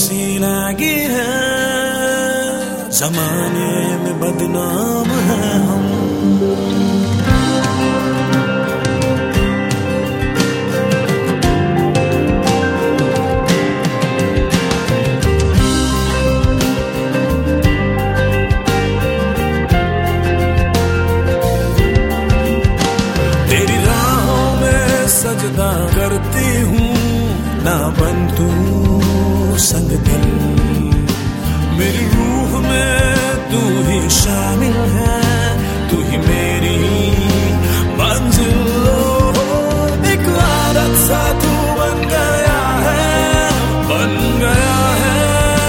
सी लगी है, जमाने में बदनाम है हम। तेरी राहों में सजदा करती हूँ, ना बन तू संग दिल। मेरी रूह में तू ही शामिल है, तू ही मेरी मंजिल। एक आदत सा तू बन गया है, बन गया है।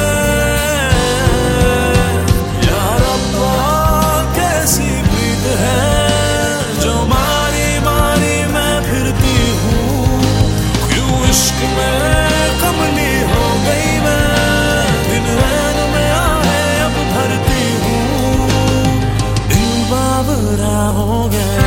यार अब्बा कैसी प्रीत है, जो मारी मारी मैं फिरती हूँ। क्यों इश्क में कमली हो गई मैं, दिन रैन में आए अब भरती हूँ। दिल बावरा हो गया।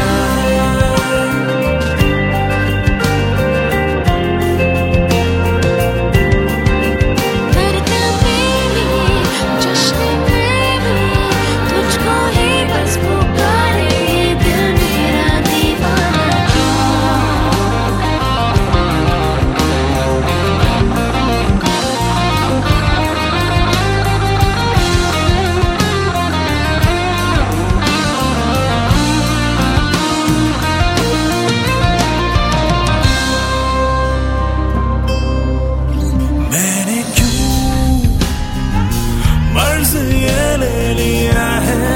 ये ले लिया है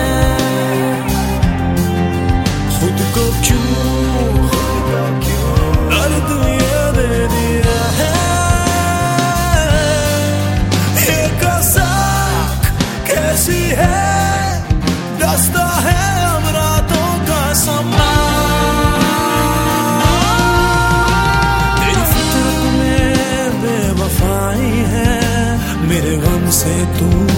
खुद को, क्यों दर्द ये दे दिया है। ये कसाक कैसी है, दस्ता है अब रातों का समा। तेरी फितरत में बेवफाई है, मेरे गम से तू